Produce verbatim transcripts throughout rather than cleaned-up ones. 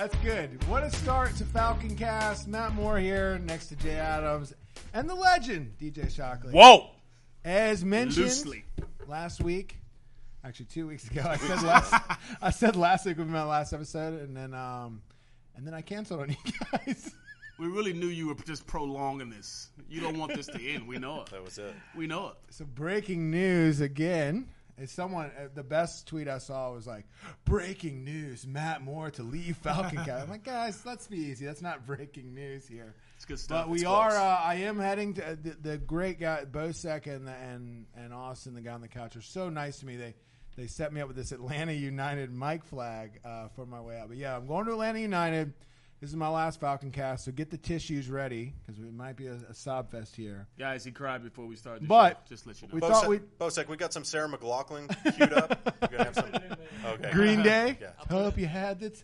That's good. What a start to Falcon Cast. Matt Moore here next to Jay Adams and the legend, D J Shockley. Whoa! As mentioned Loosely. last week, actually two weeks ago, I said last I said last week would be my last episode, and then um, and then I canceled on you guys. We really knew you were just prolonging this. You don't want this to end. We know it. That was it. We know it. So breaking news again. Is someone uh, the best tweet I saw was like, breaking news, Matt Moore to leave Falcon Cast. I'm like, guys, let's be easy. That's not breaking news here. It's good stuff. But we It's are. close. Uh, I am heading to uh, the, the great guy, Bosek and the, and and Austin, the guy on the couch, are so nice to me. They they set me up with this Atlanta United mic flag uh, for my way out. But yeah, I'm going to Atlanta United. This is my last Falcon Cast, so get the tissues ready because it might be a, a sob fest here. Guys, he cried before we started the But show. Just to let you know. we Bosek, thought we Bosek, we got some Sarah McLachlan queued up. We're gonna have some. Okay. Green Day. Yeah. Hope you had the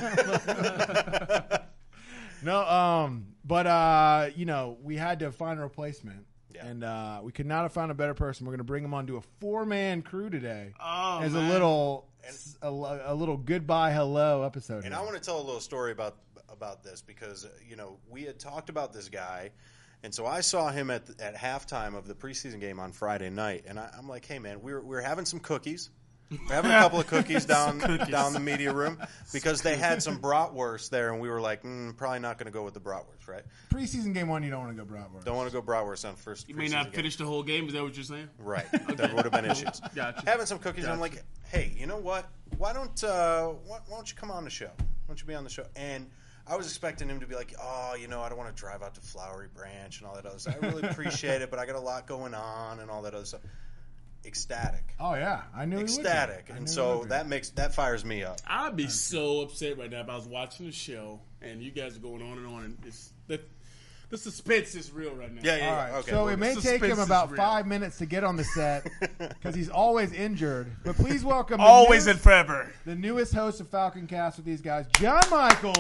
time. no, um, but uh, you know, we had to find a replacement, Yeah. and uh, we could not have found a better person. We're going to bring him on to a four-man crew today Oh, as man. a little, a, a little goodbye, hello episode. And here. I want to tell a little story about about this because uh, you know we had talked about this guy, and so I saw him at the, at halftime of the preseason game on Friday night, and I, I'm like, hey man, we we're we we're having some cookies. We're having a couple of cookies down Cookies. down the media room because they had some bratwurst there, and we were like, mm, probably not going to go with the bratwurst, right? preseason game one, you don't want to go Bratwurst. Don't want to go bratwurst on first. You may preseason not game. finish the whole game. Is that what you're saying? Right. There would have been issues. Gotcha. Having some cookies, and I'm Gotcha. like, hey, you know what? Why don't uh, why, why don't you come on the show? Why don't you be on the show? And I was expecting him to be like, oh, you know, I don't want to drive out to Flowery Branch and all that other stuff. I really appreciate it, but I got a lot going on and all that other stuff. Ecstatic. Oh yeah, I knew he would be. Ecstatic. I knew And he so would be. that makes that fires me up. I'd be so upset right now if I was watching the show and you guys are going on and on, and it's the the suspense is real right now. Yeah, yeah, All yeah. right, Okay. so well, it may the take him suspense is about real. five minutes to get on the set because he's always injured. But please welcome the Always newest- and forever. the newest host of Falcon Cast with these guys, John Michaels,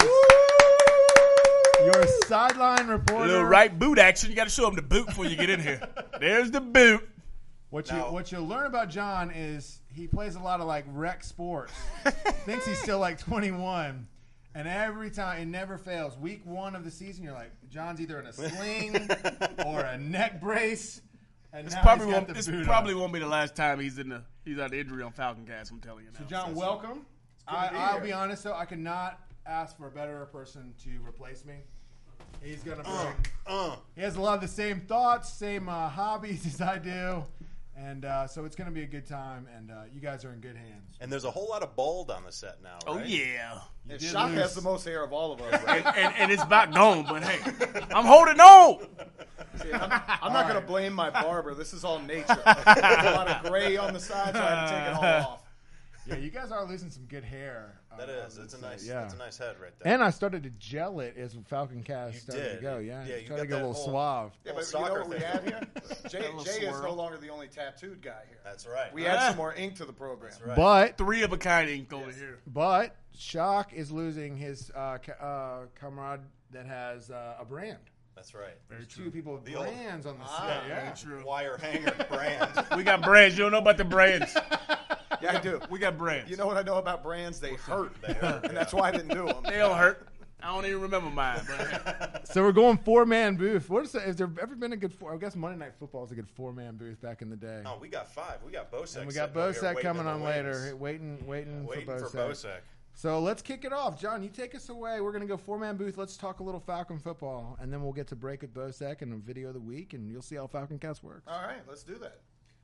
your sideline A reporter. little right boot action. You got to show him the boot before you get in here. There's the boot. What you Now- what you'll learn about John is he plays a lot of like rec sports. Thinks he's still like twenty-one, and every time it never fails. Week one of the season, you're like, John's either in a sling or a neck brace. And This now probably he's got won't. the This boot probably on. won't be the last time he's in the he's out of injury on Falcon Cast. I'm telling you now. So John, So- welcome. good I, to be I'll here. be honest though, I could not ask for a better person to replace me. He's gonna bring. Uh, He has a lot of the same thoughts, same uh, hobbies as I do, and uh, so it's going to be a good time. And uh, you guys are in good hands. and there's a whole lot of bald on the set now, right? Oh yeah. And did Shock lose. has the most hair of all of us, right? and, and, and it's about gone, but hey, I'm holding on. See, I'm, I'm not going to blame my barber. This is all nature. There's a lot of gray on the side, so I had to take it all off. Yeah, you guys are losing some good hair. uh, That is. on It's a this nice. side, yeah. That's a nice head right there. And I started to gel it as Falcon Cast You started did. to go. Yeah, Yeah, you trying got to go a that little whole- suave. Yeah, Little but you know soccer what we thing. had here? Jay, little Jay is swirl. no longer the only tattooed guy here. That's right. We add Ah. some more ink to the program. That's right. But Three of a kind ink over here. but Shock is losing his uh, ca- uh, comrade that has uh, a brand. That's right. Very Two people with The old- brands on the Ah, set. Yeah. Very true. Wire hanger brand. We got brands. You don't know about the brands. Yeah, I do. We got brands. You know what I know about brands? They hurt. They hurt, And that's why I didn't do them. They don't hurt. I don't even remember mine. But hey. So we're going four man booth. What is that? Has there ever been a good four? I guess Monday Night Football is a good four man booth back in the day. Oh, we got five. We got Bosek. and we got sitting over here Bosek waiting coming in the on wings. later, waiting, waiting, Waiting for for Bosek. Bosek. So let's kick it off, John. You take us away. We're gonna go four man booth. Let's talk a little Falcon football, and then we'll get to break with Bosek and a video of the week, and you'll see how Falcon Cast works. All right, let's do that.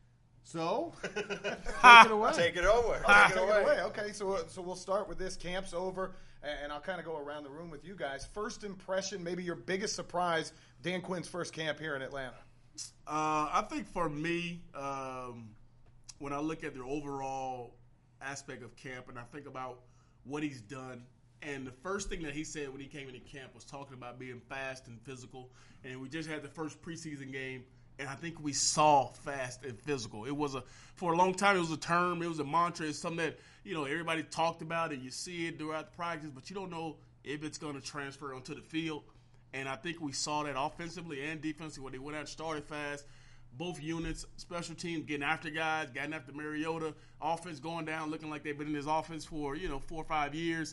So take it away. Take it over. I'll Take take it it away. away. Okay, so so we'll start with this. Camp's over, and I'll kind of go around the room with you guys. First impression, maybe your biggest surprise, Dan Quinn's first camp here in Atlanta. Uh, I think for me, um, when I look at the overall aspect of camp and I think about what he's done, and the first thing that he said when he came into camp was talking about being fast and physical, and we just had the first preseason game, and I think we saw fast and physical. It was a for a long time. It was a term. It was a mantra. It's something that you know everybody talked about, and you see it throughout the practice, but you don't know if it's going to transfer onto the field. And I think we saw that offensively and defensively when they went out and started fast. Both units, special teams getting after guys, getting after Mariota, offense going down, looking like they've been in this offense for, you know, four or five years.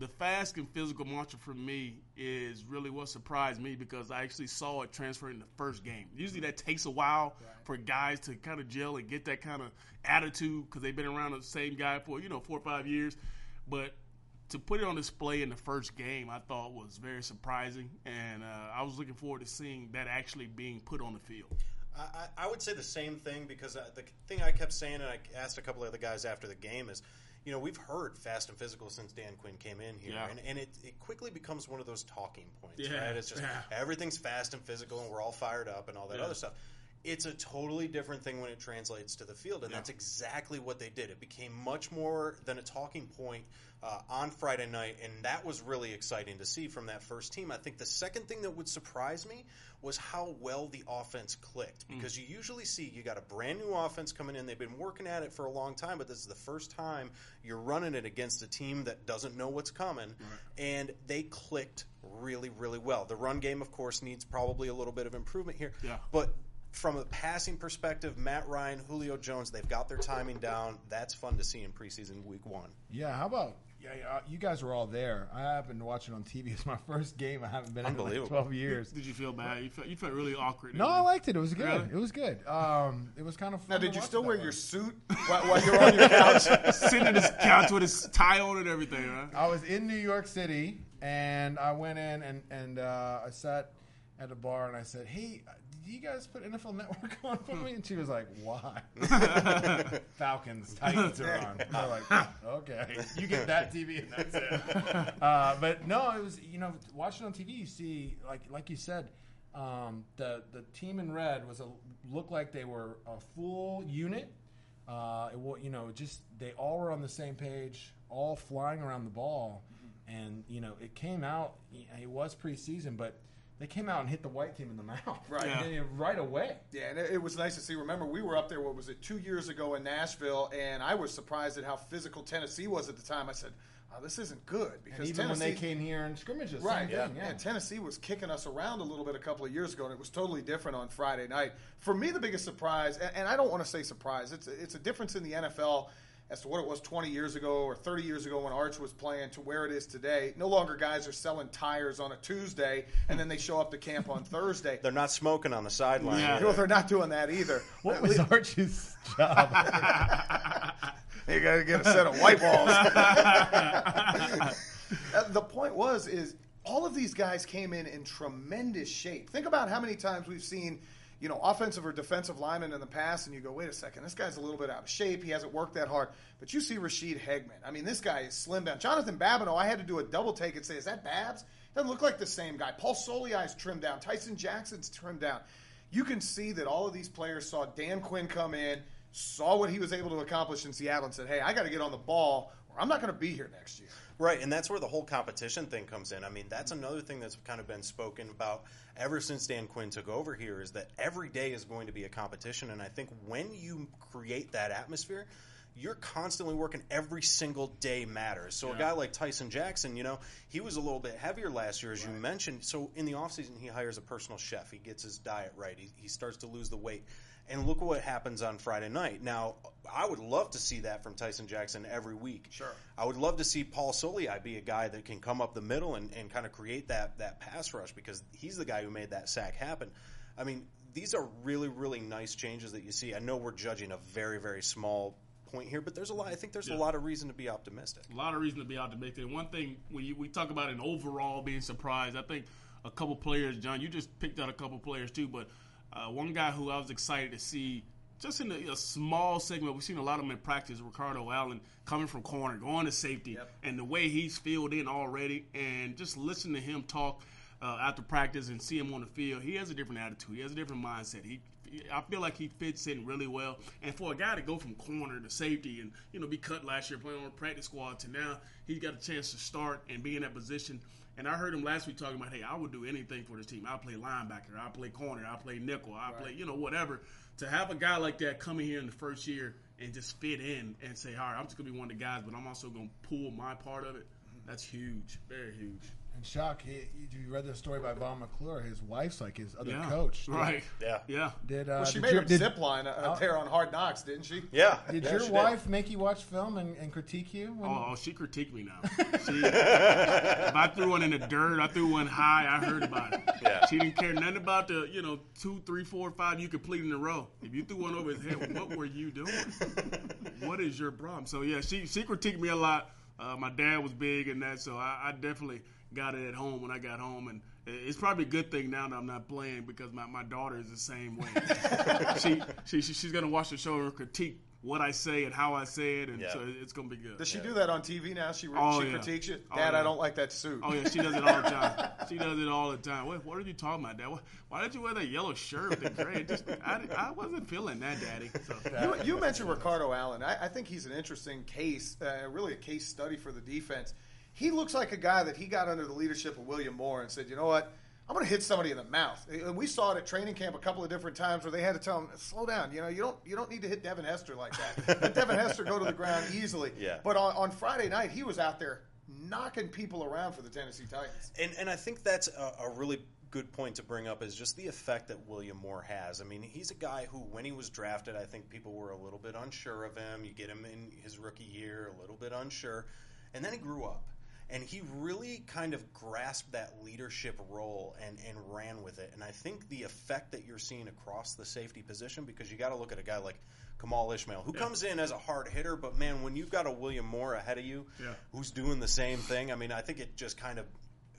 the fast and physical mantra for me is really what surprised me because I actually saw it transfer in the first game. Usually that takes a while right. for guys to kind of gel and get that kind of attitude because they've been around the same guy for, you know, four or five years. But to put it on display in the first game I thought was very surprising, and uh, I was looking forward to seeing that actually being put on the field. I, I would say the same thing because the thing I kept saying, and I asked a couple of the guys after the game, is – you know, we've heard fast and physical since Dan Quinn came in here, yeah. and, and it, it quickly becomes one of those talking points, yeah. right? It's just yeah. everything's fast and physical, and we're all fired up and all that yeah. other stuff. It's a totally different thing when it translates to the field, and yeah. that's exactly what they did. It became much more than a talking point uh, on Friday night, and that was really exciting to see from that first team. I think the second thing that would surprise me was how well the offense clicked, because mm. you usually see you got a brand new offense coming in. They've been working at it for a long time, but this is the first time you're running it against a team that doesn't know what's coming, right. and they clicked really, really well. The run game, of course, needs probably a little bit of improvement here, yeah. but from a passing perspective, Matt Ryan, Julio Jones, they've got their timing down. That's fun to see in preseason week one. Yeah, how about yeah, yeah, you guys were all there. I happened to watch it on T V. It's my first game. I haven't been in like twelve years. Did you feel bad? You felt, you felt really awkward. No, you? I liked it. It was good. Really? It was good. Um, it was kind of fun. Now, did to you watch still wear way. your suit while, while you were on your couch? Sitting on his couch with his tie on and everything, right? I was in New York City, and I went in and, and uh, I sat at a bar, and I said, hey, do you guys put N F L Network on for me? And she was like, why? Falcons, Titans are on. And they're like, okay, you get that T V and that's it. Uh, but no, it was, you know, watching on T V, you see, like like you said, um, the the team in red was a looked like they were a full unit. Uh, it, you know, just they all were on the same page, all flying around the ball, and you know, it came out. It was preseason, but they came out and hit the white team in the mouth right, yeah. and right away. Yeah, and it, it was nice to see. Remember, we were up there, what was it, two years ago in Nashville, and I was surprised at how physical Tennessee was at the time. I said, oh, this isn't good. Because and even Tennessee, when they came here and scrimmages, right, same yeah. thing, yeah. And Tennessee was kicking us around a little bit a couple of years ago, and it was totally different on Friday night. For me, the biggest surprise, and, and I don't want to say surprise, it's, it's a difference in the N F L as to what it was twenty years ago or thirty years ago when Arch was playing to where it is today. No longer guys are selling tires on a Tuesday and then they show up to camp on Thursday. They're not smoking on the sideline. Yeah. No, they're not doing that either. What was Arch's job? You got to get a set of white balls. The point was, is all of these guys came in in tremendous shape. Think about how many times we've seen, you know, offensive or defensive linemen in the past, and you go, wait a second, this guy's a little bit out of shape. He hasn't worked that hard. But you see Rashid Hegman. I mean, this guy is slim down. Jonathan Babineau, I had to do a double take and say, is that Babs? Doesn't look like the same guy. Paul Soliai's trimmed down. Tyson Jackson's trimmed down. You can see that all of these players saw Dan Quinn come in, saw what he was able to accomplish in Seattle, and said, hey, I got to get on the ball, or I'm not going to be here next year. Right, and that's where the whole competition thing comes in. I mean, that's another thing that's kind of been spoken about ever since Dan Quinn took over here, is that every day is going to be a competition. And I think when you create that atmosphere, you're constantly working. Every single day matters. So yeah. a guy like Tyson Jackson, you know, he was a little bit heavier last year, as right. you mentioned. So in the offseason, he hires a personal chef. He gets his diet right. He, he starts to lose the weight. And look what happens on Friday night. Now, I would love to see that from Tyson Jackson every week. Sure. I would love to see Paul Soliai be a guy that can come up the middle and, and kind of create that, that pass rush, because he's the guy who made that sack happen. I mean, these are really, really nice changes that you see. I know we're judging a very, very small point here, but there's a lot. I think there's yeah. a lot of reason to be optimistic. A lot of reason to be optimistic. And one thing, when you, we talk about an overall being surprised, I think a couple players, John, you just picked out a couple players too, but uh, one guy who I was excited to see, just in a, a small segment, we've seen a lot of them in practice, Ricardo Allen, coming from corner, going to safety, yep. and the way he's filled in already, and just listen to him talk uh, after practice and see him on the field, he has a different attitude. He has a different mindset. He, I feel like he fits in really well. And for a guy to go from corner to safety and, you know, be cut last year playing on the practice squad to now he's got a chance to start and be in that position. And I heard him last week talking about, hey, I would do anything for this team. I'll play linebacker. I'll play corner. I'll play nickel. I'll right. play, you know, whatever. To have a guy like that coming here in the first year and just fit in and say, all right, I'm just going to be one of the guys, but I'm also going to pull my part of it, that's huge, very huge. And Shock, he, you read the story by Von McClure. His wife's like his other Yeah. coach. Did, Right. Yeah. Yeah. Did uh, Well, she did made your, her did, zip line uh, Oh. there on Hard Knocks, didn't she? Yeah. Did Yeah, your she wife make you watch film and, and critique you? When Oh, she critiqued me now. She, if I threw one in the dirt, I threw one high, I heard about it. Yeah. She didn't care nothing about the, you know, two, three, four, five you complete in a row. If you threw one over his head, what were you doing? What is your problem? So, yeah, she, she critiqued me a lot. Uh, my dad was big in that, so I, I definitely got it at home when I got home. And it's probably a good thing now that I'm not playing because my, my daughter is the same way. she, she, she She's going to watch the show and critique what I say and how I say it, and Yeah. so it's going to be good. Does she Yeah. do that on T V now? She, Oh, she yeah. critiques you? Oh, Dad, yeah. I don't like that suit. Oh, yeah, she does it all the time. She does it all the time. What, what are you talking about, Dad? Why, why did you wear that yellow shirt with the gray? Just, I, I wasn't feeling that, Daddy. So, You, you mentioned Ricardo Allen. I, I think he's an interesting case, uh, really a case study for the defense. He looks like a guy that he got under the leadership of William Moore and said, you know what, I'm going to hit somebody in the mouth. And we saw it at training camp a couple of different times where they had to tell him, slow down. You know, you don't you don't need to hit Devin Hester like that. Let Devin Hester go to the ground easily. Yeah. But on, on Friday night, he was out there knocking people around for the Tennessee Titans. And and I think that's a, a really good point to bring up is just the effect that William Moore has. I mean, he's a guy who, when he was drafted, I think people were a little bit unsure of him. You get him in his rookie year, a little bit unsure. And then he grew up. And he really kind of grasped that leadership role and, and ran with it. And I think the effect that you're seeing across the safety position, because you got to look at a guy like Kamal Ishmael, who Yeah. comes in as a hard hitter, but man, when you've got a William Moore ahead of you Yeah. who's doing the same thing, I mean, I think it just kind of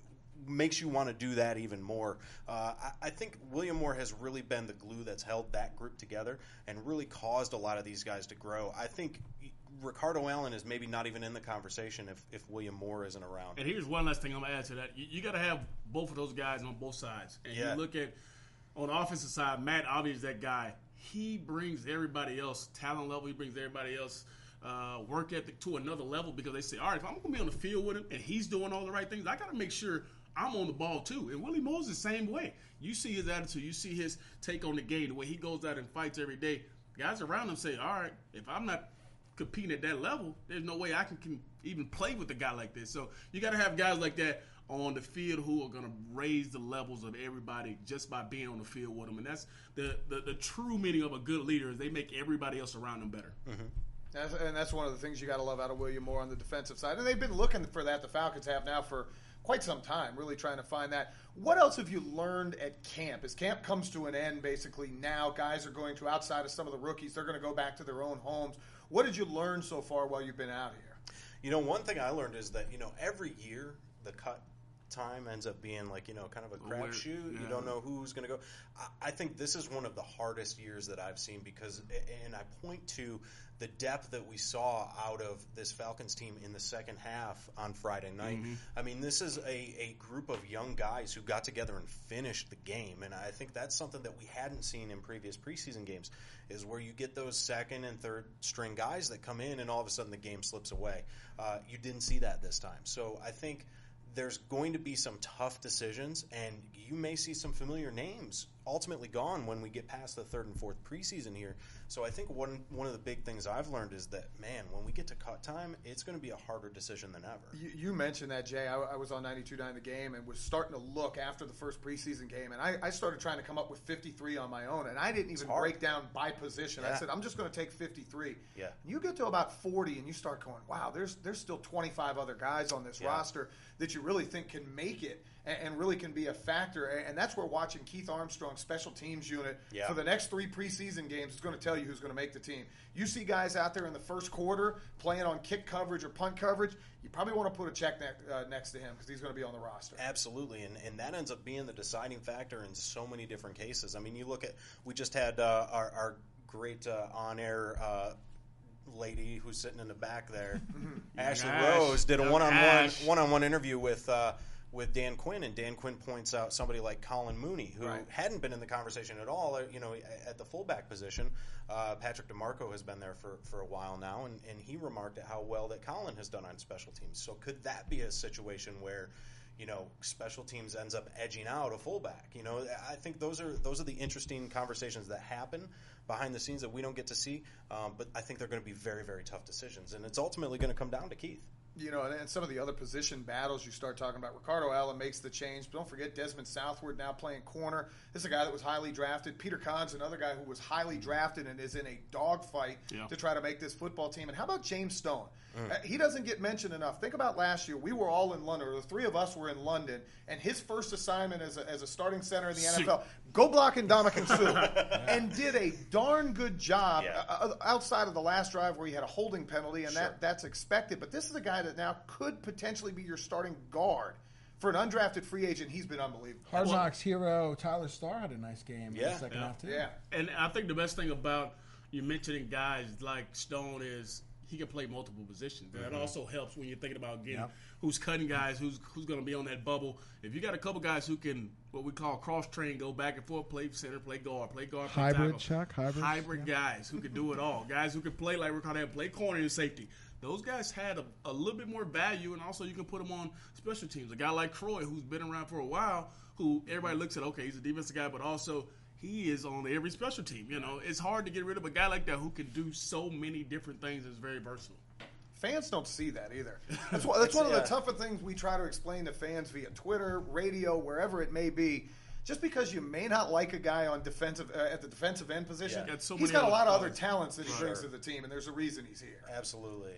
makes you want to do that even more. Uh, I, I think William Moore has really been the glue that's held that group together and really caused a lot of these guys to grow. I think Ricardo Allen is maybe not even in the conversation if, if William Moore isn't around. and here's one last thing I'm going to add to that. You, you got to have both of those guys on both sides. And Yeah. you look at, on the offensive side, Matt Obby is that guy. He brings everybody else, talent level, he brings everybody else uh, work ethic to another level because they say, all right, if I'm going to be on the field with him and he's doing all the right things, I got to make sure I'm on the ball too. And Willie Moore's the same way. You see his attitude. You see his take on the game, the way he goes out and fights every day. Guys around him say, all right, if I'm not competing at that level, there's no way I can, can even play with a guy like this. So you got to have guys like that on the field who are going to raise the levels of everybody just by being on the field with them. And that's the, the, the true meaning of a good leader is they make everybody else around them better. Mm-hmm. That's, and that's one of the things you got to love out of William Moore on the defensive side. And they've been looking for that. The Falcons have now for quite some time, really trying to find that. What else have you learned at camp? As camp comes to an end, basically now guys are going to, outside of some of the rookies, they're going to go back to their own homes. What did you learn so far while you've been out here? You know, one thing I learned is that, you know, every year the cut time ends up being like, you know, kind of a Where- crapshoot. yeah. You don't know who's going to go. I, I think this is one of the hardest years that I've seen because, and I point to the depth that we saw out of this Falcons team in the second half on Friday night. Mm-hmm. I mean, this is a, a group of young guys who got together and finished the game, and I think that's something that we hadn't seen in previous preseason games, is where you get those second and third string guys that come in and all of a sudden the game slips away. Uh, you didn't see that this time. So I think there's going to be some tough decisions, and you may see some familiar names ultimately gone when we get past the third and fourth preseason here. So I think one one of the big things I've learned is that, man, when we get to cut time, it's going to be a harder decision than ever. You, you mentioned that, Jay. I, I was on ninety-two point nine The Game and was starting to look after the first preseason game, and I, I started trying to come up with fifty-three on my own, and I didn't even hard. break down by position. I Yeah. said, I'm just going to take fifty-three. Yeah. And you get to about forty, and you start going, wow, there's there's still twenty-five other guys on this Yeah. roster that you really think can make it and, and really can be a factor. And, and that's where watching Keith Armstrong's special teams unit Yeah. for the next three preseason games is going to tell you who's going to make the team. You see guys out there in the first quarter playing on kick coverage or punt coverage, you probably want to put a check ne- uh, next to him because he's going to be on the roster. Absolutely, and, and that ends up being the deciding factor in so many different cases. I mean, you look at, we just had uh, our, our great uh, on-air uh, lady who's sitting in the back there, Ashley Ash. Rose, did a Young one-on-one Ash. one-on-one interview with uh, with Dan Quinn, and Dan Quinn points out somebody like Colin Mooney, who Right. hadn't hadn't been in the conversation at all, uh, you know, at the fullback position. Uh, Patrick DeMarco has been there for, for a while now, and, and he remarked at how well that Colin has done on special teams. So could that be a situation where, you know, special teams ends up edging out a fullback? You know, I think those are those are the interesting conversations that happen behind the scenes that we don't get to see. Um, but I think they're going to be very, very tough decisions, and it's ultimately going to come down to Keith. You know, and, and some of the other position battles you start talking about. Ricardo Allen makes the change. But don't forget Desmond Southward now playing corner. This is a guy that was highly drafted. Peter Kahn's another guy who was highly drafted and is in a dogfight yeah. to try to make this football team. And how about James Stone? Mm. Uh, he doesn't get mentioned enough. Think about last year. We were all in London, or the three of us were in London, and his first assignment as a, as a starting center in the N F L, go block Ndamukong Suh, and did a darn good job yeah. uh, outside of the last drive where he had a holding penalty, and sure. that that's expected. But this is a guy that now could potentially be your starting guard. For an undrafted free agent, he's been unbelievable. Hard Knocks hero Tyler Starr had a nice game yeah. in the second yeah. half, too. Yeah. And I think the best thing about you mentioning guys like Stone is he can play multiple positions. Mm-hmm. That also helps when you're thinking about getting yep. who's cutting guys, who's who's going to be on that bubble. If you got a couple guys who can, what we call cross-train, go back and forth, play center, play guard, play guard, play hybrid, tackle. Chuck, hybrid. Hybrid yeah. guys who can do it all. Guys who can play like Ricardo had, play corner and safety. Those guys had a, a little bit more value, and also you can put them on special teams. A guy like Croy, who's been around for a while, who everybody looks at, okay, he's a defensive guy, but also he is on every special team. You know, it's hard to get rid of a guy like that who can do so many different things and is very versatile. Fans don't see that either. That's, one, that's one of the yeah. tougher things we try to explain to fans via Twitter, radio, wherever it may be. Just because you may not like a guy on defensive uh, at the defensive end position, Yeah. So he's many got a lot of other other talents that he Sure. brings to the team, and there's a reason he's here. Absolutely.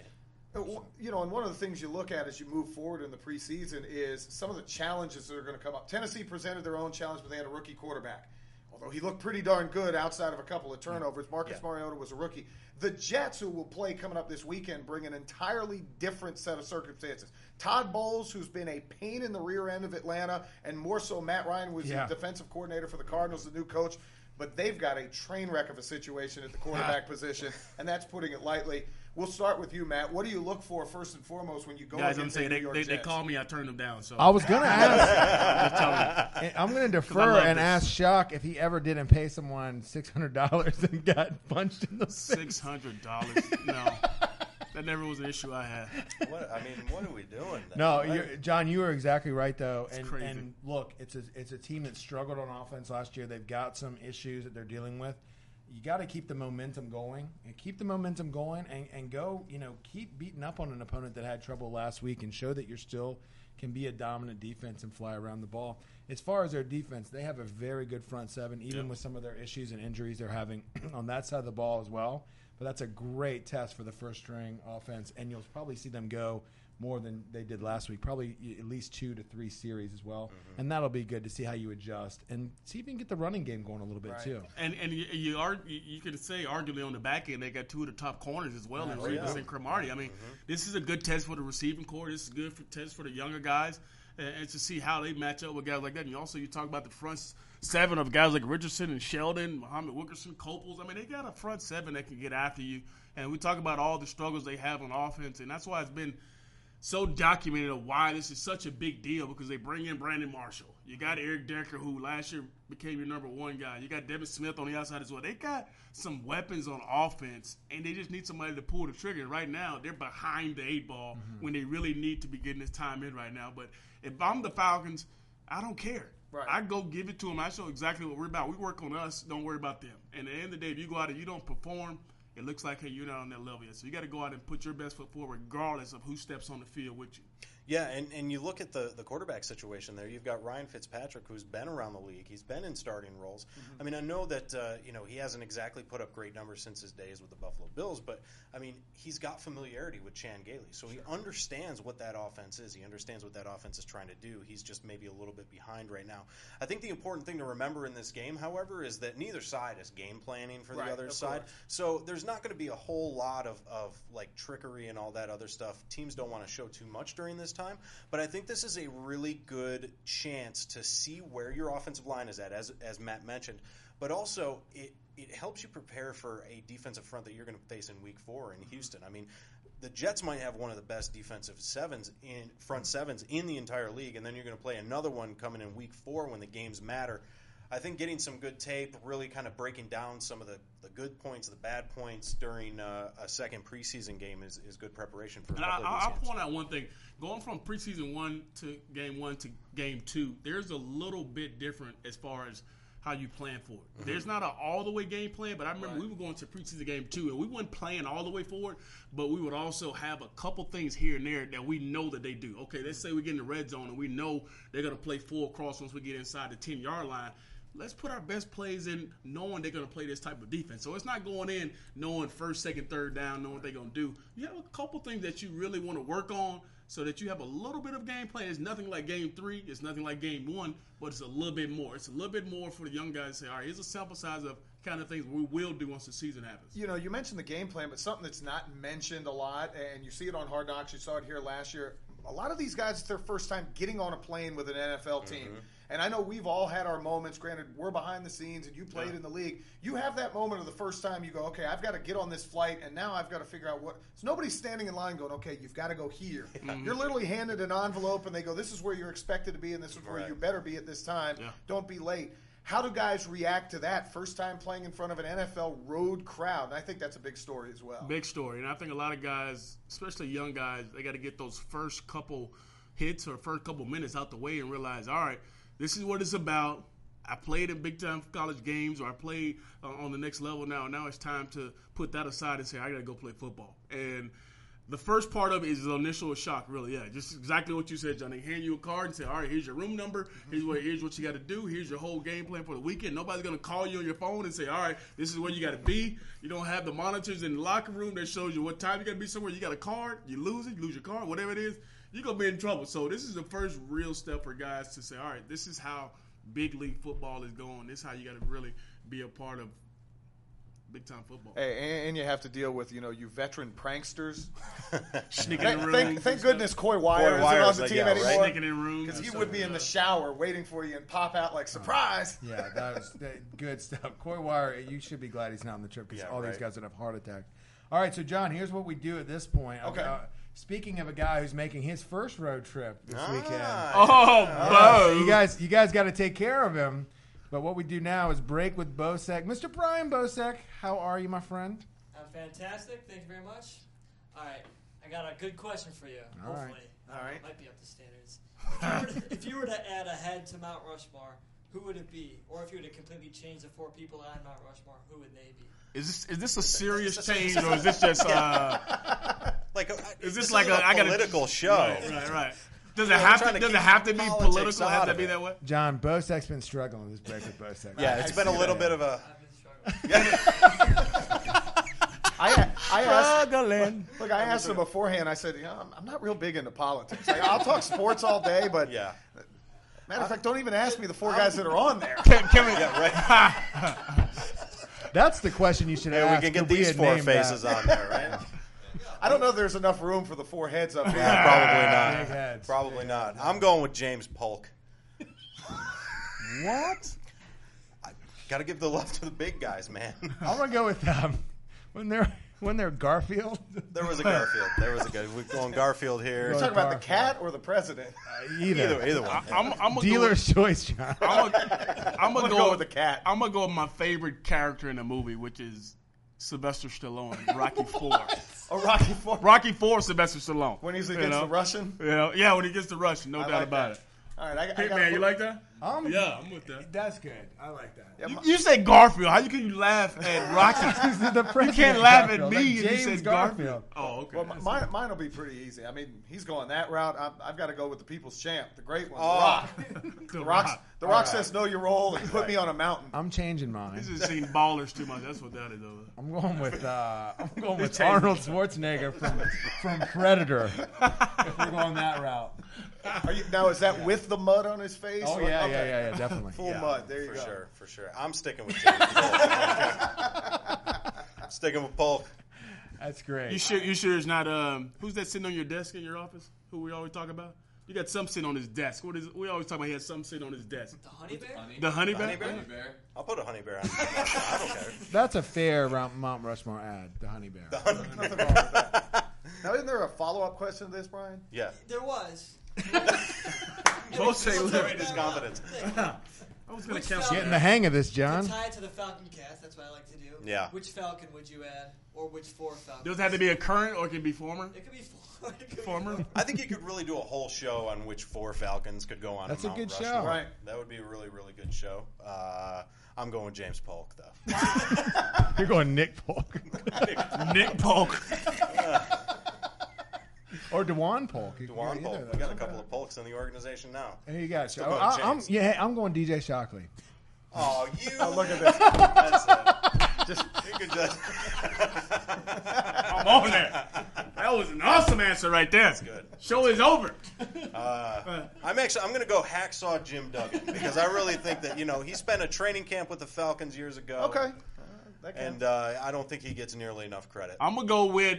You know, and one of the things you look at as you move forward in the preseason is some of the challenges that are going to come up. Tennessee presented their own challenge, but they had a rookie quarterback. Although he looked pretty darn good outside of a couple of turnovers, Marcus Yeah. Mariota was a rookie. The Jets, who will play coming up this weekend, bring an entirely different set of circumstances. Todd Bowles, who's been a pain in the rear end of Atlanta, and more so Matt Ryan was Yeah. the defensive coordinator for the Cardinals, the new coach. But they've got a train wreck of a situation at the quarterback position, and that's putting it lightly. We'll start with you, Matt. What do you look for first and foremost when you go Guys, I'm against the saying New they, York they, they Jets? call me, I turn them down. So I was going to ask. just tell me. I'm going to I defer love and this. ask Shock if he ever didn't pay someone six hundred dollars and got punched in the face. Six hundred dollars. No, that never was an issue I had. What, I mean, what are we doing? Then? No, What? you're, John, you were exactly right though. It's And, crazy. and look, it's a it's a team that struggled on offense last year. They've got some issues that they're dealing with. You got to keep the momentum going and keep the momentum going and, and go. You know, keep beating up on an opponent that had trouble last week and show that you're still can be a dominant defense and fly around the ball. As far as their defense, they have a very good front seven, even Yep. with some of their issues and injuries they're having on that side of the ball as well. But that's a great test for the first string offense, and you'll probably see them go more than they did last week, probably at least two to three series as well. Mm-hmm. And that'll be good to see how you adjust and see if you can get the running game going a little bit Right. too. And and you you, are, you you could say arguably on the back end they got two of the top corners as well in Oh, Revis yeah. and Cromartie. I mean, this is a good test for the receiving core. This is good for test for the younger guys, and, and to see how they match up with guys like that. And you also you talk about the front seven of guys like Richardson and Sheldon, Muhammad Wilkerson, Copels. I mean, they got a front seven that can get after you. And we talk about all the struggles they have on offense, and that's why it's been so documented of why this is such a big deal, because they bring in Brandon Marshall. You got Eric Decker, who last year became your number one guy. You got Devin Smith on the outside as well. They got some weapons on offense, and they just need somebody to pull the trigger. Right now, they're behind the eight ball mm-hmm. when they really need to be getting this time in right now. But if I'm the Falcons, I don't care. Right. I go give it to them. I show exactly what we're about. We work on us. Don't worry about them. And at the end of the day, if you go out and you don't perform, it looks like, hey, you're not on that level yet. So you got to go out and put your best foot forward regardless of who steps on the field with you. Yeah, and, and you look at the, the quarterback situation there. You've got Ryan Fitzpatrick, who's been around the league. He's been in starting roles. Mm-hmm. I mean, I know that uh, you know he hasn't exactly put up great numbers since his days with the Buffalo Bills, but I mean he's got familiarity with Chan Gailey, so sure. he understands what that offense is. He understands what that offense is trying to do. He's just maybe a little bit behind right now. I think the important thing to remember in this game, however, is that neither side is game planning for right, the other side. Course. So there's not going to be a whole lot of, of like trickery and all that other stuff. Teams don't want to show too much during this time, but I think this is a really good chance to see where your offensive line is at, as as Matt mentioned. But also, it, it helps you prepare for a defensive front that you're going to face in Week Four in Houston. I mean, the Jets might have one of the best defensive sevens in front sevens in the entire league, and then you're going to play another one coming in Week Four when the games matter. I think getting some good tape, really kind of breaking down some of the, the good points, the bad points during uh, a second preseason game is, is good preparation for a And couple I, of these I'll games. point out one thing. Going from preseason one to game one to game two, there's a little bit different as far as how you plan for it. Mm-hmm. There's not an all-the-way game plan, but I remember right. we were going to preseason game too, and we weren't playing all the way forward, but we would also have a couple things here and there that we know that they do. Okay, let's say we get in the red zone, and we know they're going to play full cross once we get inside the ten-yard line. Let's put our best plays in knowing they're going to play this type of defense. So it's not going in knowing first, second, third down, knowing what they're going to do. You have a couple things that you really want to work on so that you have a little bit of game plan. It's nothing like game three. It's nothing like game one, but it's a little bit more. It's a little bit more for the young guys to say, all right, here's a sample size of kind of things we will do once the season happens. You know, you mentioned the game plan, but something that's not mentioned a lot, and you see it on Hard Knocks. You saw it here last year. A lot of these guys, it's their first time getting on a plane with an N F L team. Mm-hmm. And I know we've all had our moments. Granted, we're behind the scenes, and you played yeah. in the league. You have that moment of the first time you go, okay, I've got to get on this flight, and now I've got to figure out what. So nobody's standing in line going, okay, you've got to go here. Mm-hmm. You're literally handed an envelope, and they go, this is where you're expected to be, and this is where right. you better be at this time. Yeah. Don't be late. How do guys react to that first time playing in front of an N F L road crowd? And I think that's a big story as well. Big story. And I think a lot of guys, especially young guys, they got to get those first couple hits or first couple minutes out the way and realize, all right, this is what it's about. I played in big-time college games, or I played uh, on the next level now. Now it's time to put that aside and say, I got to go play football. And the first part of it is the initial shock, really. Yeah, just exactly what you said, Johnny. Hand you a card and say, all right, here's your room number. Here's what, here's what you got to do. Here's your whole game plan for the weekend. Nobody's going to call you on your phone and say, all right, this is where you got to be. You don't have the monitors in the locker room that shows you what time you got to be somewhere. You got a card. You lose it. You lose your card, whatever it is. You're going to be in trouble. So this is the first real step for guys to say, all right, this is how big league football is going. This is how you got to really be a part of big-time football. Hey, and you have to deal with, you know, you veteran pranksters. Sneaking in rooms. Thank, thank goodness Coy Wire isn't on the like, team yeah, anymore. right. Sneaking in rooms. Because he would be in the shower waiting for you and pop out like, surprise. Uh, yeah, that was that, good stuff. Coy Wire, you should be glad he's not on the trip because yeah, all right. these guys would have heart attacks. All right, so, John, here's what we do at this point. Okay. Uh, Speaking of a guy who's making his first road trip this ah, weekend. Oh, Uh, Bo. so you guys you guys got to take care of him. But what we do now is break with Bosek. Mister Brian Bosek, how are you, my friend? I'm fantastic. Thank you very much. All right. I got a good question for you, All right. hopefully. All right. Might be up to standards. If you, were to, if you were to add a head to Mount Rushmore, who would it be? Or if you were to completely change the four people on Mount Rushmore, who would they be? Is this is this a serious change, or is this just uh, like a, is this, this like a, a I gotta, political show? Right, right, right. Does it Yeah, have we're to? trying to Does it keep have to be politics political? out Have to of be it. that way? John, Bosek's been struggling with this break with Bosek. Yeah, it's been a little bit of a. I've been struggling. I, I asked, Struggling. look, I asked him beforehand. I said, you know, I'm, I'm not real big into politics. Like, I'll talk sports all day, but Yeah. matter of fact, don't even ask me the four guys that are on there. Can, can we? Yeah, right. That's the question you should Maybe ask. we can get if we these had four named faces that. on there, right? I don't know if there's enough room for the four heads up here. Yeah, probably Big not. heads. Probably Big not. I'm going with James Polk. What? Got to give the love to the big guys, man. I'm gonna go with um, when they're when they're Garfield. There was a Garfield. There was a good. We're going Garfield here. You're talking about the cat or the president? Uh, either. Either, either one. I, I'm, I'm gonna Dealer's go choice, John. with, I'm gonna, I'm gonna I'm gonna go, go with the cat. I'm gonna go with my favorite character in the movie, which is Sylvester Stallone, Rocky Four. Oh, Rocky Four. Rocky Four, Sylvester Stallone. When he's You against know? the Russian? You know, yeah, when he gets the Russian, no I doubt like about that. it. All right, I, I Hey got man, you like that? Um, Yeah, I'm with that. That's good. I like that. Yeah, You, my- you said Garfield. How you can you laugh at Rocky? The You president can't laugh Garfield, at like me if you James said Garfield. Garfield. Oh, okay. Well, mine, mine will be pretty easy. I mean, he's going that route. I'm, I've got to go with the people's champ, the great one, Oh. The Rock. The The Rock, Rock. the Rock says, know your role and put me on a mountain. I'm changing mine. He's just seen ballers too much. That's what that is. Though. I'm going with uh, I'm going with changing. Arnold Schwarzenegger from from Predator. If we're going that route. Are you, now, is that with the mud on his face? Oh Or- yeah, okay. yeah, yeah, yeah, definitely. Full Yeah, mud. There you for go. sure, for sure. I'm sticking with James Polk. I'm sticking with Polk. That's great. You sure? You sure it's not? Um, who's that sitting on your desk in your office? Who we always talk about? You got some sitting on his desk. What is? We always talk about he has some sitting on his desk. The honey bear? The honey bear. Honey bear? Honey bear. I'll put a honey bear on. I don't care. That's a fair Mount, Mount Rushmore ad. The honey bear. Nothing wrong with that. Now, isn't there a follow-up question to this, Brian? Yeah. There was. Both say We'll live. take his that confidence. route. I was gonna Which cancel. Falcon- Getting the hang of this, John. To tie it to the Falcon cast, that's what I like to do. Yeah. Which Falcon would you add, or which four Falcons? Does it have to be a current or it can be former? It could be four. It could be Former? four. I think you could really do a whole show on which four Falcons could go on. That's a Mount good show. Rushmore. Right. That would be a really, really good show. Uh, I'm going with James Polk, though. You're going Nick Polk. Nick Polk. Or Dewan Polk. You can Dewan go either Polk. of We got a those. couple of Polks in the organization now. There you go. Still Oh, going I, I'm, James. yeah, I'm going D J Shockley. Oh, you. Oh, look at this. That's it. Just You could just. I'm on there. That was an awesome answer right there. That's good. Show is over. Uh, I'm actually I'm going to go hacksaw Jim Duggan because I really think that you know he spent a training camp with the Falcons years ago. okay. Uh, that And counts. uh, I don't think he gets nearly enough credit. I'm gonna go with.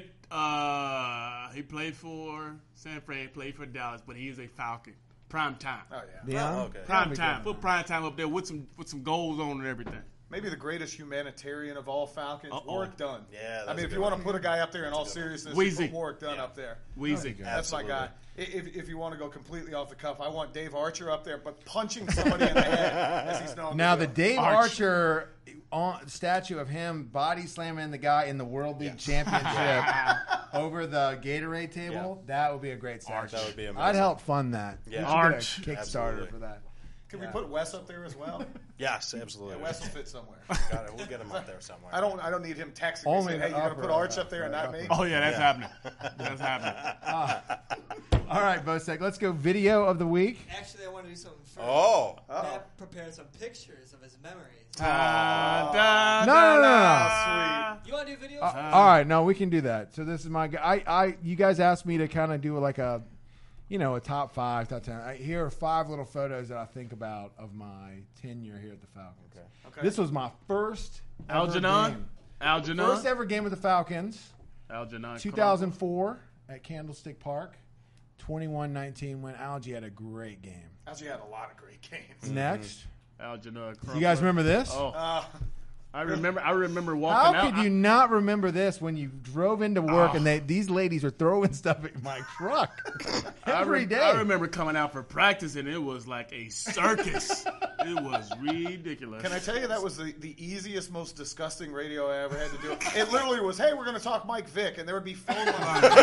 Uh, he played for San Fran, played for Dallas, but he is a Falcon. Prime time. oh yeah. Yeah. Oh, okay. Prime be time. good. Put prime time up there with some with some goals on and everything. Maybe the greatest humanitarian of all Falcons. Uh-oh. Work done. Yeah, I that's mean, a if good you want one. to put a guy up there in all seriousness, Weezy. put work done Yeah. up there. Wheezy. go. That's Absolutely. my guy. I- If, if you want to go completely off the cuff, I want Dave Archer up there, but punching somebody in the head as he's known. Now to the do. Dave Arch. Archer on, statue of him body slamming the guy in the World League Championship over the Gatorade table, that would be a great statue. That would be amazing. I'd help fund that. Yeah. We should Arch. get a Kickstarter Absolutely. for that. Can Yeah. we put Wes up there as well? Yes, absolutely. Yeah, Wes will fit somewhere. Got it. We'll get him up there somewhere. I don't. I don't need him texting Only me saying, the "Hey, you're gonna upper, put Arch uh, up there and not upper. me." Oh yeah, that's Yeah. happening. That's happening. All right, Bosek, let's go video of the week. Actually, I want to do something first. Oh. Uh-oh. Matt prepared some pictures of his memories. Da, da, No, da, no, no, no. da. You want to do video? Uh, all right, no, we can do that. So this is my guy. I, I, you guys asked me to kind of do like a, you know, a top five, top ten. I, here are five little photos that I think about of my tenure here at the Falcons. Okay. Okay. This was my first ever Algernon. game. Algernon. First ever game with the Falcons, Algernon. two thousand four at Candlestick Park, twenty-one nineteen when Algie had a great game. Algie had a lot of great games. Next, Algernon. you guys remember this? Oh, Uh, I remember. I remember walking How out. could you not remember this when you drove into work and they, these ladies were throwing stuff at my truck I, every re- day? I remember coming out for practice and it was like a circus. It was ridiculous. can I tell you that was the, the easiest, most disgusting radio I ever had to do? It literally was, "Hey, we're going to talk Mike Vick," and there would be phone lines.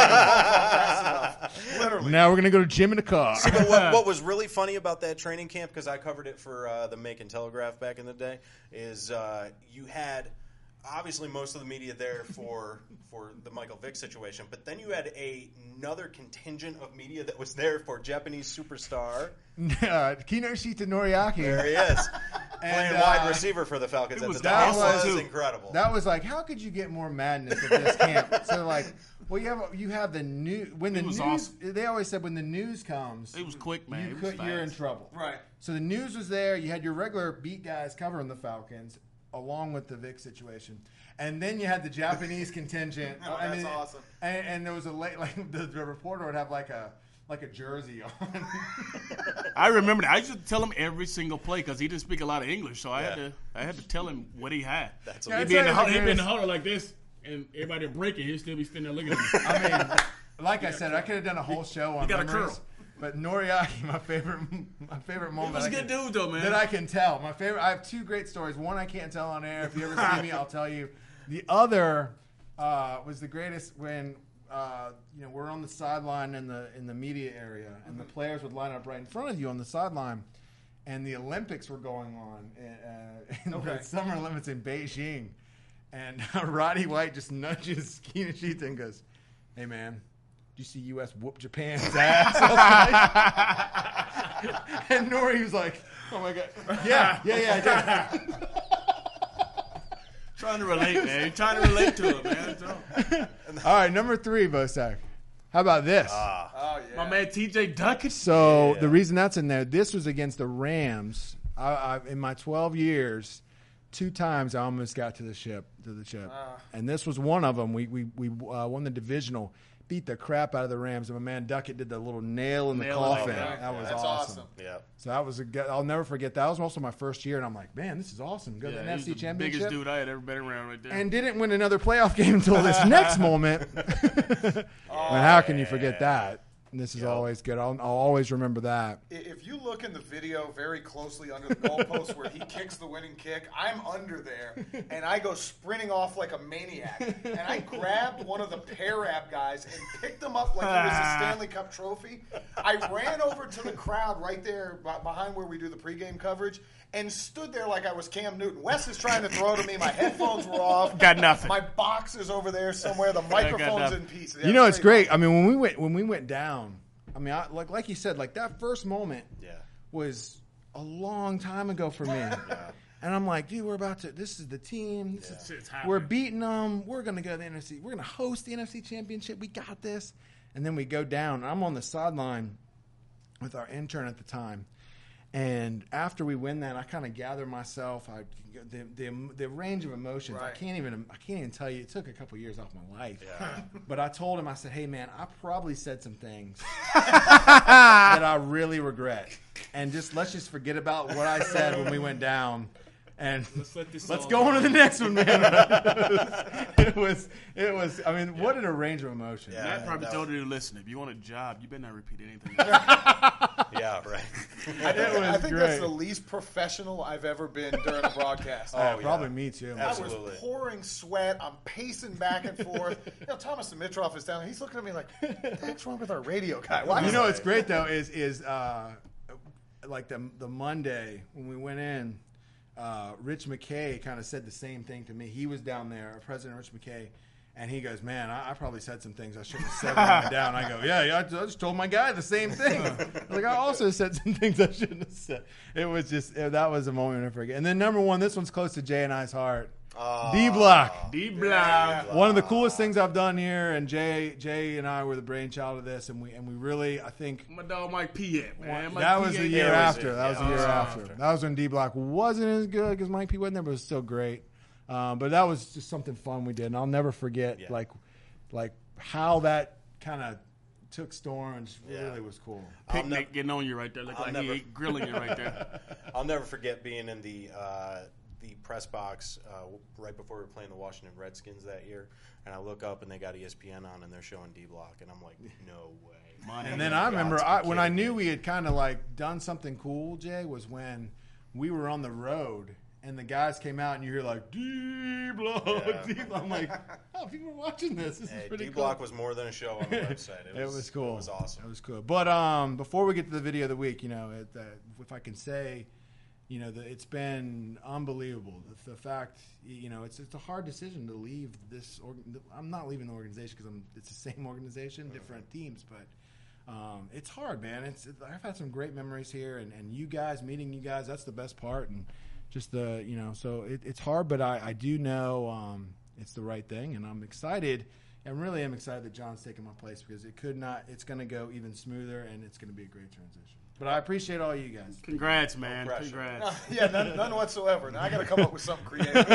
Literally. Now we're gonna go to Jim in the car. But what, what was really funny about that training camp, because I covered it for uh, the Macon Telegraph back in the day, is uh, you had obviously most of the media there for for the Michael Vick situation, but then you had a, another contingent of media that was there for Japanese superstar. uh, Kinoshita Noriaki. There he is, And, playing wide uh, receiver for the Falcons it at was the time. awesome, It was too. incredible. That was like, how could you get more madness at this camp? So like, well, you have you have the new when the It was news. awesome. They always said when the news comes, It was quick, man. you It was could, you're in fast. trouble. Right. So the news was there. You had your regular beat guys covering the Falcons, along with the Vic situation, and then you had the Japanese contingent. Oh, I that's mean, awesome. And, and there was a late, like the, the reporter would have like a like a jersey on. I remember that. I used to tell him every single play because he didn't speak a lot of English, so I had Yeah. to I had to tell him what he had. That's Yeah, He'd I'd be in say the it huddle, was he'd be in the greatest- huddle like this, and everybody would break it. He'd still be sitting there looking at me. I mean, like I said, I could have done a whole show on got a memories, curl. but Noriaki, my favorite, my favorite He moment. was a I good can- dude, though, man. That I can tell. My favorite. I have two great stories. One I can't tell on air. If you ever see me, I'll tell you. The other uh, was the greatest when uh, you know we're on the sideline in the in the media area, and the players would line up right in front of you on the sideline, and the Olympics were going on uh, in Okay. the Summer Olympics in Beijing, and Roddy White just nudges Kinoshita and goes, "Hey man, did you see U S whoop Japan's ass?" And Nori was like, "Oh my god, yeah, yeah, yeah." I did." Trying to relate, man. You're trying to relate to it, man. So, All right, number three, Bosak. How about this? Ah, Oh yeah. my man T J Duckett. so yeah. the reason that's in there, this was against the Rams. I, I, in my twelve years, two times I almost got to the ship, to the chip, Ah. and this was one of them. We we we uh, won the divisional, beat the crap out of the Rams, and my man Duckett did the little nail in the Nail in the coffin. coffin. That was That's awesome. awesome. yeah. So that was a good. I'll never forget. That was also my first year, and I'm like, man, this is awesome. Go to Yeah, the he N F was C the Championship. biggest dude I had ever been around right there. And didn't win another playoff game until this next moment. But how can you forget that? And this is Yep. always good. I'll, I'll always remember that. If you look in the video very closely under the goalpost where he kicks the winning kick, I'm under there, and I go sprinting off like a maniac. And I grabbed one of the Parab guys and picked him up like he was a Stanley Cup trophy. I ran over to the crowd right there behind where we do the pregame coverage and stood there like I was Cam Newton. Wes is trying to throw to me. My headphones were off. Got nothing. My box is over there somewhere. The microphone's nothing. in pieces. Yeah, You know, it's great. great. I mean, when we went when we went down, I mean, I, like like you said, like that first moment Yeah. was a long time ago for me. Yeah. And I'm like, dude, we're about to. This is the team. This Yeah. is, It's happening. we're beating them. We're gonna go to the N F C. We're gonna host the N F C Championship. We got this. And then we go down. I'm on the sideline with our intern at the time. And after we win that, I kind of gather myself. I the, the the range of emotions. I Right. can't even I can't even tell you. It took a couple years off my life. Yeah. But I told him, I said, hey man, I probably said some things that I really regret, and just let's just forget about what I said when we went down. And Let's let this let's all go on go. to the next one, man. it was, it was. I mean, what an range of emotions. Yeah. Matt probably that told was- you to listen. If you want a job, you better not repeat anything. Yeah, right. I think, It was I think that's great. the least professional I've ever been during a broadcast. Oh, Yeah, yeah. probably me too. I was Absolutely. pouring sweat. I'm pacing back and forth. You know, Thomas Dimitrov is down there. He's looking at me like, "What the heck's wrong with our radio guy?" Why You is know that?" what's great though is is uh, like the the Monday when we went in, uh, Rich McKay kind of said the same thing to me. He was down there, President Rich McKay, and he goes, "Man, I, I probably said some things I shouldn't have said when I went down." I go, "Yeah, yeah, I just told my guy the same thing." Like I also said some things I shouldn't have said. It was just that was a moment I forget. And then number one, this one's close to Jay and I's heart. Oh. D Block. D Block. One of the coolest things I've done here, and Jay, Jay and I were the brainchild of this, and we and we really, I think, My dog Mike P. at, man. Mike that P. was the ain't year there. was after. it. That was Yeah, the year that was after. after. That was when D Block wasn't as good because Mike P wasn't there, but it was still great. Um, but that was just something fun we did, and I'll never forget Yeah. like like how that kind of took storms. Yeah. Really was cool. I'll Picnic never- getting on you right there. Look I'll like never- he ate grilling you right there. I'll never forget being in the uh, the press box uh, right before we were playing the Washington Redskins that year, and I look up and they got E S P N on and they're showing D Block, and I'm like, no way. Money. And then You I got remember to be I, when I kidding knew me. we had kind of like done something cool, Jay, was when we were on the road and the guys came out and you hear like D Block, Yeah. D Block. I'm like, oh, people are watching this. This Hey, is pretty D cool. Block was more than a show on the website. It It was, was cool. It was awesome. It was cool. But um, before we get to the video of the week, you know, it, uh, if I can say, you know, the, it's been unbelievable. The, the fact, you know, it's it's a hard decision to leave this. Org- I'm not leaving the organization because I'm. It's the same organization, different teams, but. Um, it's hard, man. It's it, I've had some great memories here, and, and you guys meeting you guys. That's the best part, and just the you know. So it, it's hard, but I, I do know um, it's the right thing, and I'm excited. I really am excited that John's taking my place because it could not. It's going to go even smoother, and it's going to be a great transition. But I appreciate all you guys. Congrats, man. pressure. Congrats. yeah, none, none whatsoever. Now I got to come up with something creative.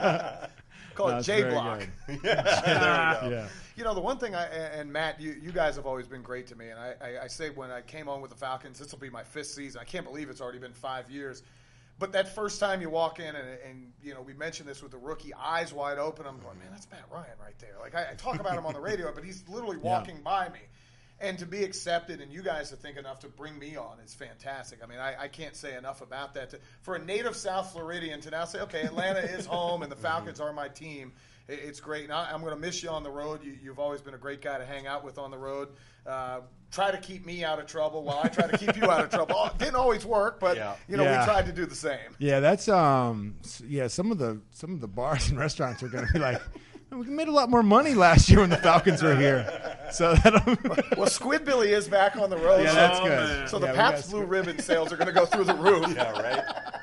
Call No, it it's J very Block. good. there we go. Yeah. You know, the one thing I and Matt, you, you guys have always been great to me, and I, I, I say when I came on with the Falcons, this will be my fifth season. I can't believe it's already been five years. But that first time you walk in, and, and you know, we mentioned this with the rookie, eyes wide open. I'm going, man, that's Matt Ryan right there. Like I, I talk about him on the radio, but he's literally walking by me. And to be accepted, and you guys to think enough to bring me on is fantastic. I mean, I, I can't say enough about that. To, for a native South Floridian to now say, okay, Atlanta is home, and the Falcons are my team. It, it's great. And I, I'm going to miss you on the road. You, you've always been a great guy to hang out with on the road. Uh, try to keep me out of trouble while I try to keep you out of trouble. It didn't always work, but Yeah. you know, Yeah. we tried to do the same. Yeah, that's um, s- yeah. Some of the some of the bars and restaurants are going to be like, we made a lot more money last year when the Falcons were here. So that Well, Squidbilly is back on the road. yeah, so- that's Oh, good. man. So the Yeah, we Pabst got Blue Squid- Ribbon sales are going to go through the roof. Yeah, right?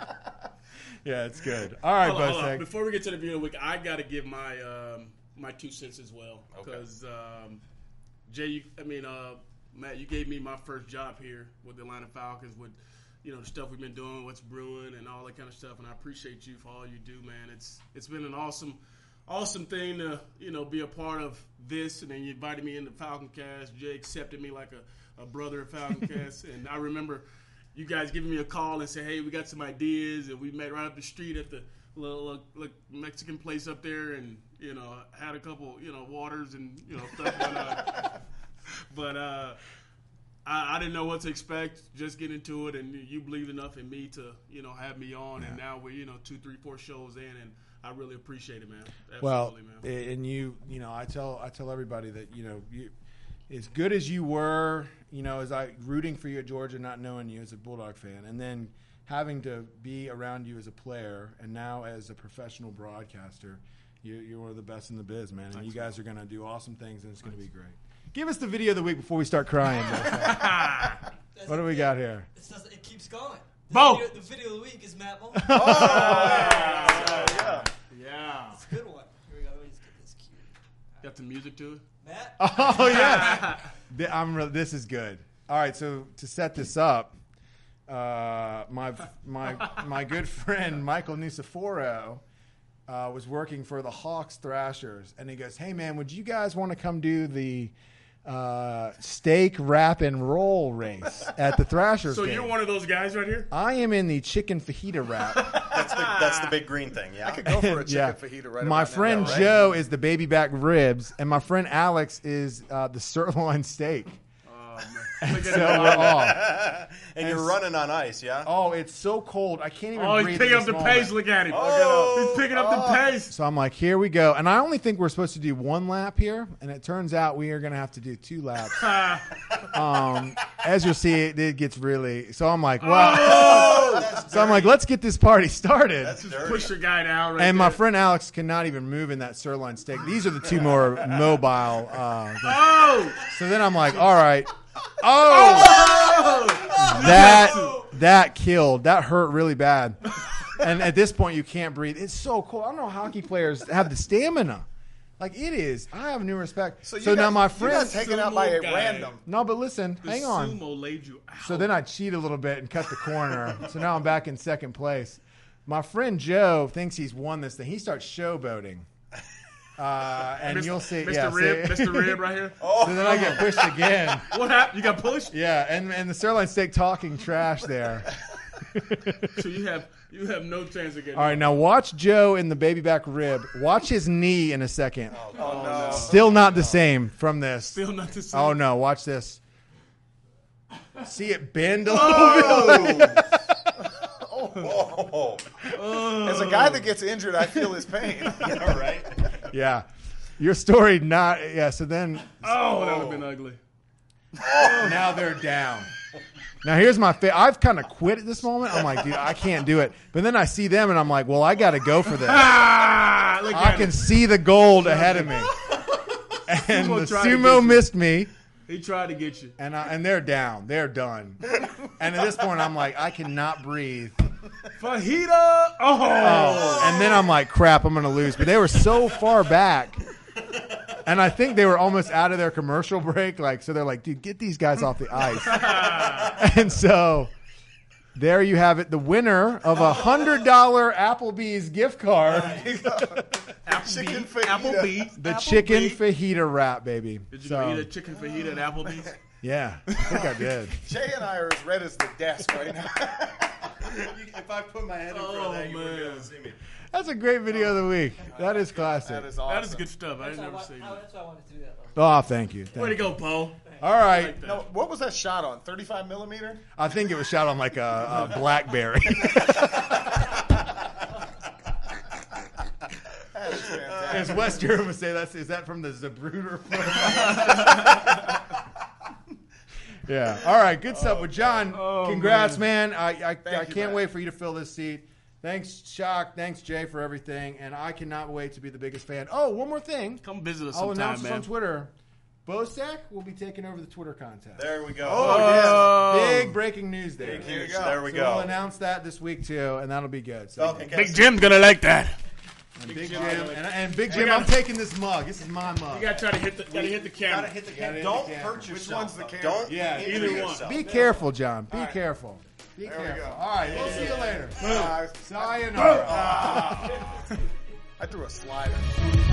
Yeah, it's good. All right, Hold on, hold on. Bosek. Before we get to the video of the week, I got to give my um, my two cents as well Okay. because um, Jay, you, I mean uh, Matt, you gave me my first job here with the Atlanta Falcons with you know the stuff we've been doing, what's brewing, and all that kind of stuff. And I appreciate you for all you do, man. It's it's been an awesome awesome thing to you know be a part of this, and then you invited me in the Falcon Cast. Jay accepted me like a, a brother at Falcon Cast, and I remember you guys giving me a call and say, hey, we got some ideas, and we met right up the street at the little, little, little Mexican place up there, and you know had a couple you know waters and you know stuff. But uh, but, uh, I, I didn't know what to expect. Just get into it, and you believed enough in me to, you know, have me on. Yeah. And now we're, you know, two, three, four shows in, and I really appreciate it, man. Absolutely, well, man. And you, you know, I tell I tell everybody that, you know, you, as good as you were, you know, as I rooting for you at Georgia, not knowing you as a Bulldog fan, and then having to be around you as a player, and now as a professional broadcaster, you're, you're one of the best in the biz, man. And Thanks, you guys man. are going to do awesome things, and it's going to be great. Give us the video of the week before we start crying. What do we got here? It, does, it keeps going. The Bo! Video, the video of the week is Matt Mo. Oh, yeah. yeah. Yeah. It's a good one. Here we go. Let me just get this cute. Got the music to it? Matt? Oh, yeah. I'm re- this is good. All right, so to set this up, uh, my my my good friend Michael Nusiforo uh, was working for the Hawks Thrashers, and he goes, "Hey, man, would you guys want to come do the uh, steak wrap and roll race at the Thrashers So game?" you're one of those guys right here? I am in the chicken fajita wrap. That's the that's the big green thing. Yeah, I could go for a chicken Yeah. fajita right My about friend now, right? Joe is the baby back ribs, and my friend Alex is uh, the sirloin steak. Oh, man. Look So at we're that. off. and you're running on ice. Yeah. Oh, it's so cold. I can't even Oh, breathe. he's picking at up this the moment. pace. Look at him. Oh. He's picking up the pace. So I'm like, here we go. And I only think we're supposed to do one lap here, and it turns out we are going to have to do two laps. um, as you'll see, it, it gets really. So I'm like, well. Oh, so I'm like, let's get this party started. That's dirty. Push your guy down right And my there. friend Alex cannot even move in that sirloin steak. These are the two more mobile. Uh, Oh! so then I'm like, all right. Oh! That that killed. That hurt really bad. And at this point, you can't breathe. It's so cool. I don't know how hockey players have the stamina. Like it is. I have new respect. So, So, you now got, my you friend. got taken out by a Sumo guy. random. No, but listen. The hang on. Sumo laid you out. So then I cheat a little bit and cut the corner. So now I'm back in second place. My friend Joe thinks he's won this thing. He starts showboating. Uh, and Mister you'll see. Mister Yeah, Rib, see? Mister Rib right here. Oh. So then I get pushed again. What happened? You got pushed? Yeah, and, and the sirloin steak talking trash there. So you have you have no chance of getting. All right, now watch Joe in the baby back rib. Watch his knee in a second. Oh, no. Still not the same from this. Still not the same. Oh, no, watch this. See it bend a little bit? Oh. As a guy that gets injured, I feel his pain. Yeah, right. Yeah. Your story not, yeah, so then Oh, that would have been ugly. now they're down. Now here's my fa- I've kind of quit at this moment. I'm like, dude, I can't do it. But then I see them and I'm like, well, I got to go for this. Ah! Look I at can him. see the gold ahead of me. And Sumo the tried to get sumo you. missed me. He tried to get you. And I, and they're down. They're done. And at this point, I'm like, I cannot breathe. Fajita. Oh. Oh, and then I'm like, crap, I'm going to lose. But they were so far back. And I think they were almost out of their commercial break. Like, so they're like, dude, get these guys off the ice. And so there you have it. The winner of a one hundred dollars Applebee's gift card. Chicken Applebee's. fajita. Applebee's. The Applebee's. chicken fajita wrap, baby. Did you So, eat a chicken fajita at Applebee's? yeah, I think I did. Jay and I are as red as the desk right now. If I put my head in front Oh, of that, you wouldn't be able man. to see me. That's a great video of the week. That is classic. That is awesome. That is good stuff. I That's didn't why, never see I, that. that's why I wanted to do that. Oh, thank you. Thank Way to you. go, Poe. All right. Like that. No, what was that shot on? thirty-five millimeter? I think it was shot on like a, a BlackBerry. That is fantastic. As West Europe would say, that's is that from the Zabruder film? Yeah. All right. Good stuff with John. Oh, Congrats, man. I I, I you, can't man. wait for you to fill this seat. Thanks, Shock. Thanks, Jay, for everything. And I cannot wait to be the biggest fan. Oh, one more thing. Come visit us I'll sometime, announce this man. on Twitter. Bosek will be taking over the Twitter contest. There we go. Oh, yeah. Big breaking news there. Big, There you huge. go. There we So go. we'll announce that this week too, and that'll be good. So, Falcon Big Cast. Jim's gonna like that. and Big Jim. Jim, and, and Big Jim, gotta- I'm taking this mug. This is my mug. You gotta try to hit the. Gotta hit the camera. Gotta hit the Gotta camera. hit Don't the camera. hurt Which yourself. one's the though. camera? Don't Yeah, injure either one. yourself. Be careful, John. Be right. careful. Be There we careful. go. All right, we'll see you later. Uh, Sayonara. I threw a slider.